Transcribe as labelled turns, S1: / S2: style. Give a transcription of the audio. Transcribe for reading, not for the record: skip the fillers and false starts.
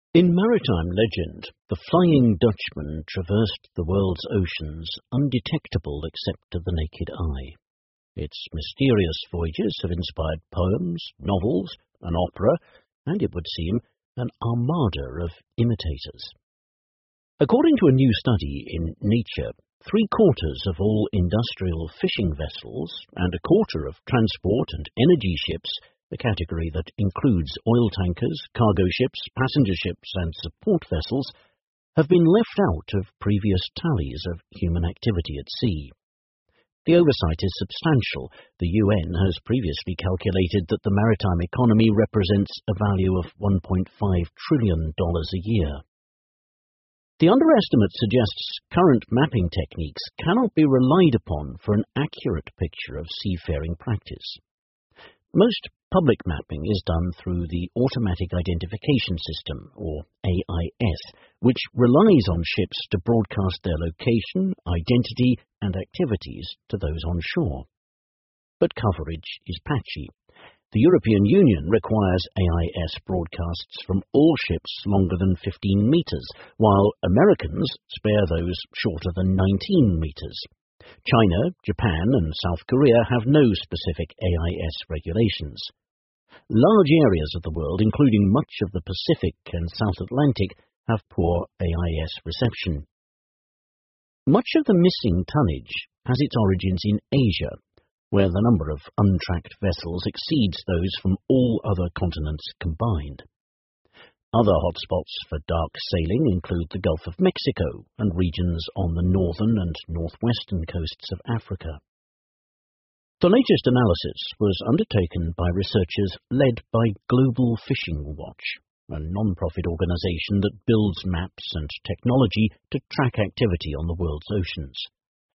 S1: In maritime legend, the Flying Dutchman traversed the world's oceans undetectable except to the naked eye. Its mysterious voyages have inspired poems, novels, an opera, and, it would seem, an armada of imitators. According to a new study in Nature, 3/4 of all industrial fishing vessels and a quarter of transport and energy ships, a category that includes oil tankers, cargo ships, passenger ships and support vessels, have been left out of previous tallies of human activity at sea. The oversight is substantial. The UN has previously calculated that the maritime economy represents a value of $1.5 trillion a year. The underestimate suggests current mapping techniques cannot be relied upon for an accurate picture of seafaring practice. Most public mapping is done through the Automatic Identification System, or AIS, which relies on ships to broadcast their location, identity, and activities to those on shore. But coverage is patchy. The European Union requires AIS broadcasts from all ships longer than 15 metres, while Americans spare those shorter than 19 metres. China, Japan and South Korea have no specific AIS regulations. Large areas of the world, including much of the Pacific and South Atlantic, have poor AIS reception. Much of the missing tonnage has its origins in Asia, where the number of untracked vessels exceeds those from all other continents combined. Other hotspots for dark sailing include the Gulf of Mexico and regions on the northern and northwestern coasts of Africa. The latest analysis was undertaken by researchers led by Global Fishing Watch, a non-profit organisation that builds maps and technology to track activity on the world's oceans.